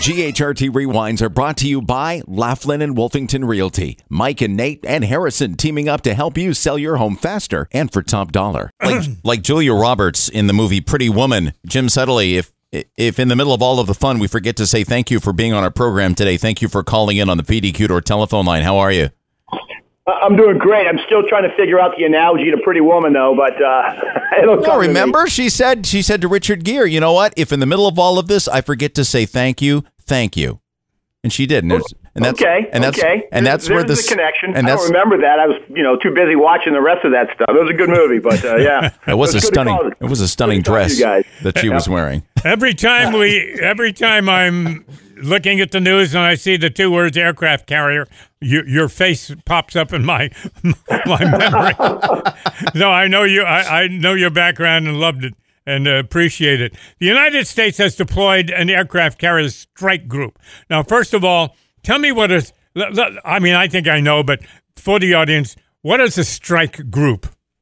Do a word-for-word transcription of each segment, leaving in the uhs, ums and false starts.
G H R T Rewinds are brought to you by Laughlin and Wolfington Realty. Mike and Nate and Harrison teaming up to help you sell your home faster and for top dollar. Like, like Julia Roberts in the movie Pretty Woman. Jim Settley, if if in the middle of all of the fun we forget to say thank you for being on our program today, thank you for calling in on the P D Q or telephone line. How are you? I'm doing great. I'm still trying to figure out the analogy to Pretty Woman, though. But uh, it'll no, remember she said she said to Richard Gere, "You know what? If in the middle of all of this I forget to say thank you, thank you," and she did. And, and that's okay. And that's okay. and that's There's where the this connection. And I that's, don't remember that. I was, you know, too busy watching the rest of that stuff. It was a good movie, but uh, yeah, it was it a stunning. It was a stunning dress that she was wearing. Every time we, every time I'm looking at the news and I see the two words aircraft carrier, you, your face pops up in my my memory. No, I know you. I, I know your background and loved it and uh, appreciate it. The United States has deployed an aircraft carrier strike group. Now, first of all, tell me what is. I mean, I think I know, but for the audience, what is a strike group?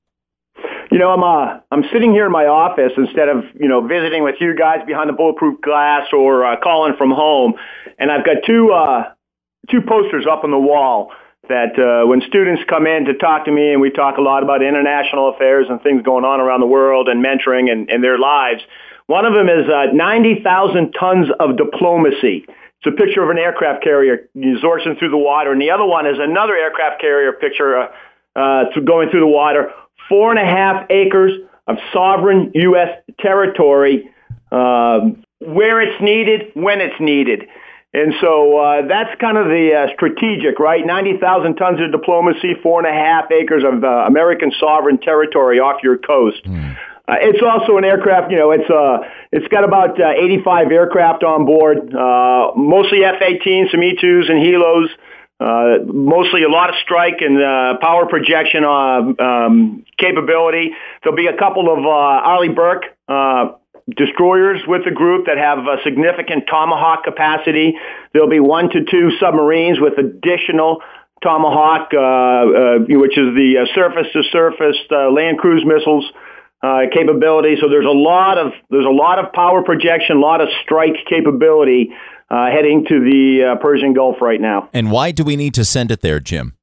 You know, I'm uh, I'm sitting here in my office instead of, you know, visiting with you guys behind the bulletproof glass or uh, calling from home, and I've got two uh, two posters up on the wall that uh, when students come in to talk to me, and we talk a lot about international affairs and things going on around the world and mentoring and, and their lives. One of them is uh, ninety thousand tons of diplomacy. It's a picture of an aircraft carrier zorching through the water, and the other one is another aircraft carrier picture uh, uh, going through the water. Four and a half acres of sovereign U S territory, uh, where it's needed, when it's needed. And so uh, that's kind of the uh, strategic, right? ninety thousand tons of diplomacy, four and a half acres of uh, American sovereign territory off your coast. Mm. Uh, it's also an aircraft, you know, it's uh, it's got about uh, eighty-five aircraft on board, uh, mostly F eighteens, some E twos and Helos. Uh, mostly a lot of strike and uh, power projection uh, um, capability. There'll be a couple of uh, Arleigh Burke uh, destroyers with the group that have a significant Tomahawk capacity. There'll be one to two submarines with additional Tomahawk, uh, uh, which is the uh, surface-to-surface uh, land cruise missiles uh, capability. So there's a lot of there's a lot of power projection, a lot of strike capability. Uh, heading to the uh, Persian Gulf right now. And why do we need to send it there, Jim?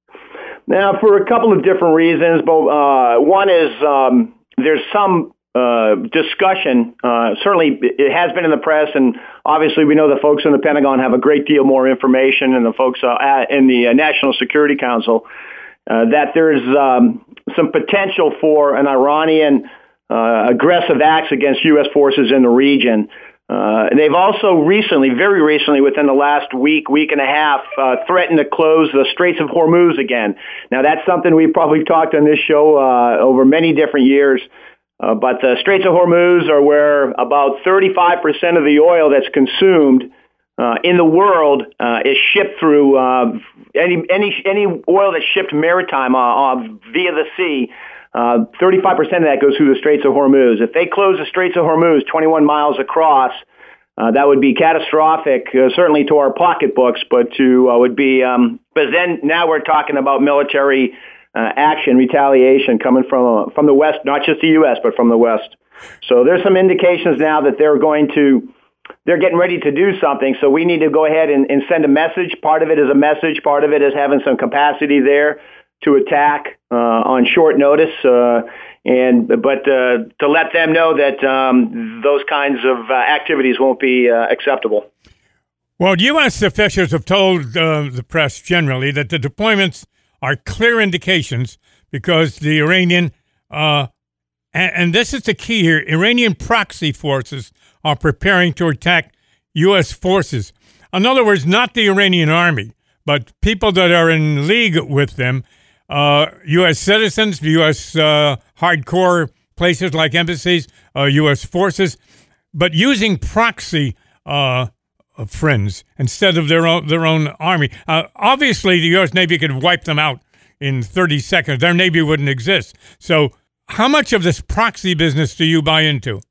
Now, for a couple of different reasons. But uh, one is um, there's some uh, discussion. Uh, certainly, it has been in the press, and obviously, we know the folks in the Pentagon have a great deal more information, and the folks uh, at, in the uh, National Security Council uh, that there's um, some potential for an Iranian uh, aggressive acts against U S forces in the region. Uh, and they've also recently, very recently, within the last week, week and a half, uh, threatened to close the Straits of Hormuz again. Now, that's something we've probably talked on this show uh, over many different years. Uh, but the Straits of Hormuz are where about thirty-five percent of the oil that's consumed uh, in the world uh, is shipped through uh, any any any oil that's shipped maritime uh, uh, via the sea. Uh, thirty-five percent of that goes through the Straits of Hormuz. If they close the Straits of Hormuz twenty-one miles across, uh, that would be catastrophic, uh, certainly to our pocketbooks, but to uh, would be. Um, but then now we're talking about military uh, action, retaliation coming from uh, from the West, not just the U S, but from the West. So there's some indications now that they're going to. They're getting ready to do something, so we need to go ahead and, and send a message. Part of it is a message. Part of it is having some capacity there to attack uh, on short notice, uh, and but uh, to let them know that um, those kinds of uh, activities won't be uh, acceptable. Well, U S officials have told uh, the press generally that the deployments are clear indications because the Iranian, uh, and, and this is the key here, Iranian proxy forces are preparing to attack U S forces. In other words, not the Iranian army, but people that are in league with them. Uh, U S citizens, U S uh, hardcore places like embassies, uh, U S forces, but using proxy uh, friends instead of their own their own army. Uh, obviously, the U S Navy could wipe them out in thirty seconds. Their Navy wouldn't exist. So how much of this proxy business do you buy into?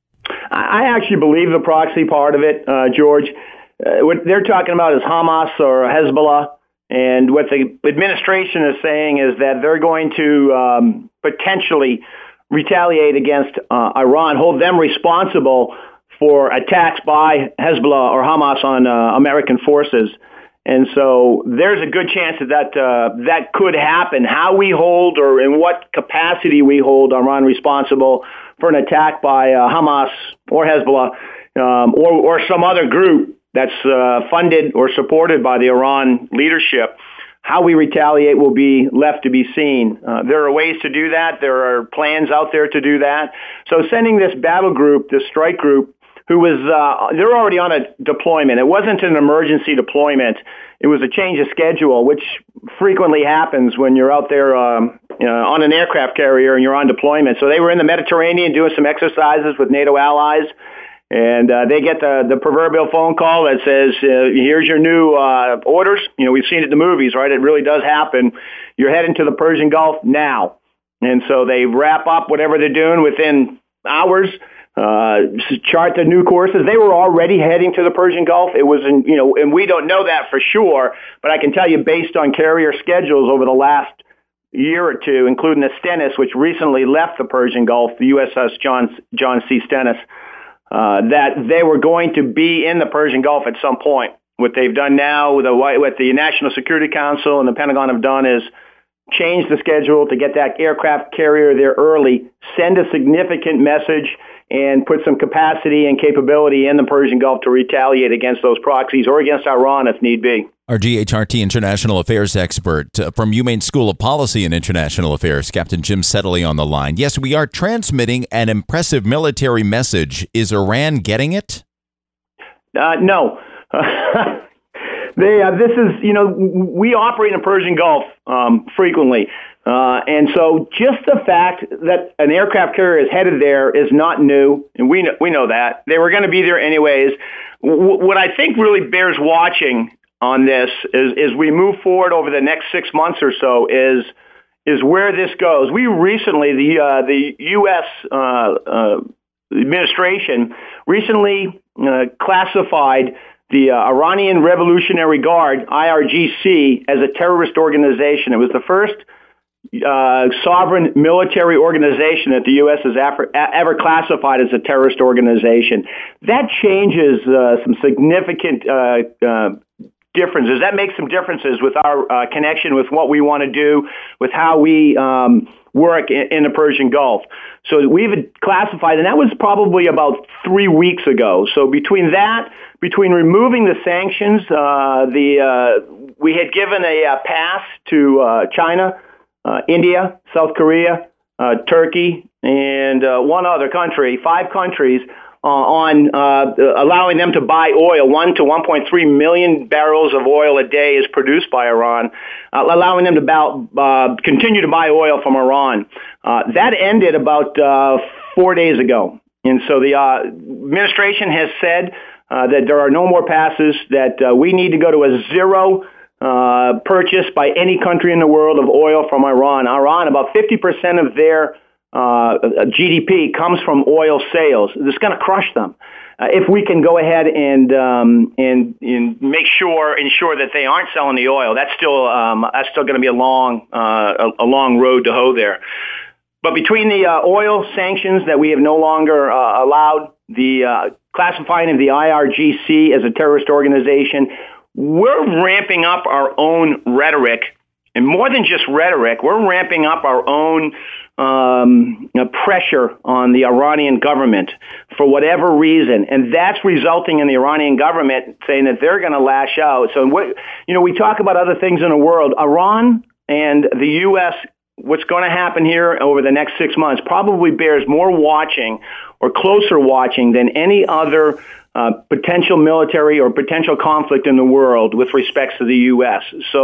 I actually believe the proxy part of it, uh, George. Uh, what they're talking about is Hamas or Hezbollah. And what the administration is saying is that they're going to um, potentially retaliate against uh, Iran, hold them responsible for attacks by Hezbollah or Hamas on uh, American forces. And so there's a good chance that that, uh, that could happen. How we hold or in what capacity we hold Iran responsible for an attack by uh, Hamas or Hezbollah um, or, or some other group that's uh, funded or supported by the Iran leadership, how we retaliate will be left to be seen. Uh, there are ways to do that. There are plans out there to do that. So sending this battle group, this strike group, who was, uh, they're already on a deployment. It wasn't an emergency deployment. It was a change of schedule, which frequently happens when you're out there um, you know, on an aircraft carrier and you're on deployment. So they were in the Mediterranean doing some exercises with NATO allies, and uh, they get the, the proverbial phone call that says, uh, here's your new uh, orders. You know, we've seen it in the movies, right? It really does happen. You're heading to the Persian Gulf now. And so they wrap up whatever they're doing within hours, uh, chart the new courses. They were already heading to the Persian Gulf. It was, in, you know, and we don't know that for sure, but I can tell you based on carrier schedules over the last year or two, including the Stennis, which recently left the Persian Gulf, the U S S John, John C. Stennis, uh, that they were going to be in the Persian Gulf at some point. What they've done now with the, what the National Security Council and the Pentagon have done is change the schedule to get that aircraft carrier there early, send a significant message, and put some capacity and capability in the Persian Gulf to retaliate against those proxies or against Iran if need be. Our G H R T International Affairs expert uh, from UMaine School of Policy and International Affairs, Captain Jim Settley on the line. Yes, we are transmitting an impressive military message. Is Iran getting it? Uh, no. they, uh, this is, you know, we operate in the Persian Gulf um, frequently. Uh, and so just the fact that an aircraft carrier is headed there is not new, and we know, we know that. They were going to be there anyways. W- what I think really bears watching on this is, is we move forward over the next six months or so is is where this goes. We recently, the uh, the U S uh, uh, administration recently uh, classified the uh, Iranian Revolutionary Guard, I R G C, as a terrorist organization. It was the first Uh, sovereign military organization that the U S has ever, ever classified as a terrorist organization. That changes uh, some significant uh, uh, differences. That makes some differences with our uh, connection with what we want to do, with how we um, work in, in the Persian Gulf. So we've classified, and that was probably about three weeks ago. So between that, between removing the sanctions, uh, the uh, we had given a, a pass to uh, China, Uh, India, South Korea, uh, Turkey, and uh, one other country, five countries, uh, on uh, allowing them to buy oil. One to one point three million barrels of oil a day is produced by Iran, uh, allowing them to bow, uh, continue to buy oil from Iran. Uh, that ended about uh, four days ago. And so the uh, administration has said uh, that there are no more passes, that uh, we need to go to a zero Uh, purchased by any country in the world of oil from Iran. Iran, about fifty percent of their uh, G D P comes from oil sales. It's going to crush them. Uh, if we can go ahead and, um, and and make sure ensure that they aren't selling the oil, that's still um, that's still going to be a long uh, a, a long road to hoe there. But between the uh, oil sanctions that we have no longer uh, allowed, the uh, classifying of the I R G C as a terrorist organization, we're ramping up our own rhetoric, and more than just rhetoric, we're ramping up our own um, you know, pressure on the Iranian government for whatever reason, and that's resulting in the Iranian government saying that they're going to lash out. So, what, you know, we talk about other things in the world. Iran and the U S, what's going to happen here over the next six months probably bears more watching or closer watching than any other Uh, potential military or potential conflict in the world with respects to the U S. So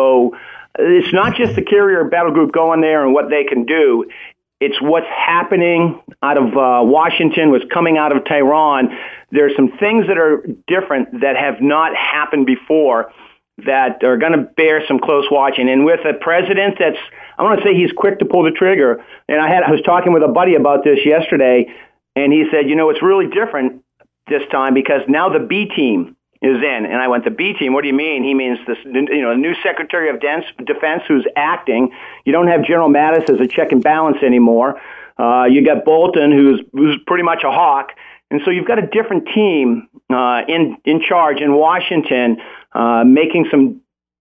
it's not just the carrier battle group going there and what they can do. It's what's happening out of uh, Washington, what's coming out of Tehran. There's some things that are different that have not happened before that are going to bear some close watching. And with a president that's, I want to say he's quick to pull the trigger. And I had I was talking with a buddy about this yesterday, and he said, you know, it's really different this time because now the B team is in. And I went, the B team, what do you mean? He means this, you know, the new Secretary of Defense who's acting. You don't have General Mattis as a check and balance anymore. Uh, you got Bolton, who's who's pretty much a hawk. And so you've got a different team uh, in in charge in Washington, uh, making some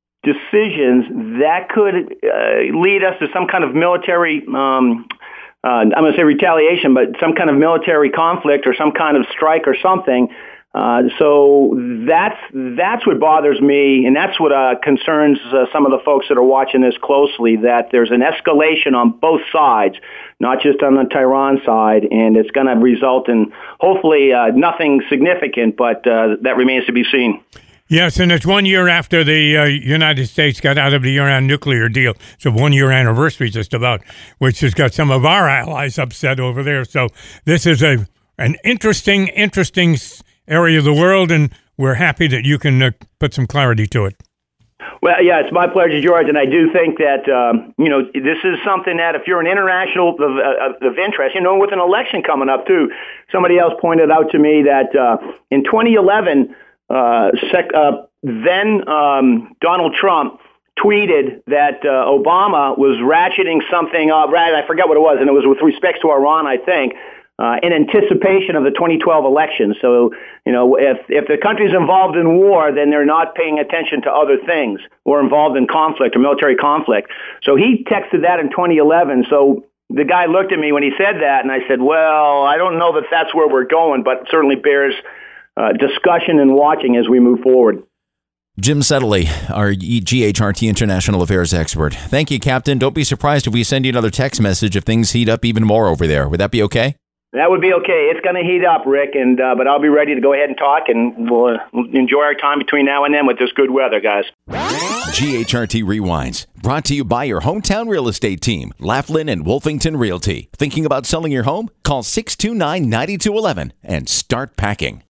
decisions that could uh, lead us to some kind of military, um, uh, I'm going to say retaliation, but some kind of military conflict or some kind of strike or something. Uh, so that's that's what bothers me, and that's what uh, concerns uh, some of the folks that are watching this closely, that there's an escalation on both sides, not just on the Tehran side, and it's going to result in hopefully uh, nothing significant, but uh, that remains to be seen. Yes, and it's one year after the uh, United States got out of the Iran nuclear deal. It's a one-year anniversary just about, which has got some of our allies upset over there. So this is a an interesting, interesting area of the world, and we're happy that you can uh, put some clarity to it. Well, yeah, it's my pleasure, George, and I do think that, um, you know, this is something that if you're an international of, of, of interest, you know, with an election coming up, too, somebody else pointed out to me that uh, in twenty eleven, uh, sec- uh, then um, Donald Trump tweeted that uh, Obama was ratcheting something up, right, I forget what it was, and it was with respect to Iran, I think, Uh, in anticipation of the twenty twelve election. So, you know, if if the country's involved in war, then they're not paying attention to other things, or involved in conflict or military conflict. So he texted that in twenty eleven. So the guy looked at me when he said that, and I said, well, I don't know that that's where we're going, but it certainly bears uh, discussion and watching as we move forward. Jim Settley, our G H R T International Affairs expert. Thank you, Captain. Don't be surprised if we send you another text message if things heat up even more over there. Would that be okay? That would be okay. It's going to heat up, Rick, and uh, but I'll be ready to go ahead and talk, and we'll uh, enjoy our time between now and then with this good weather, guys. G H R T Rewinds, brought to you by your hometown real estate team, Laughlin and Wolfington Realty. Thinking about selling your home? Call six two nine, nine two one one and start packing.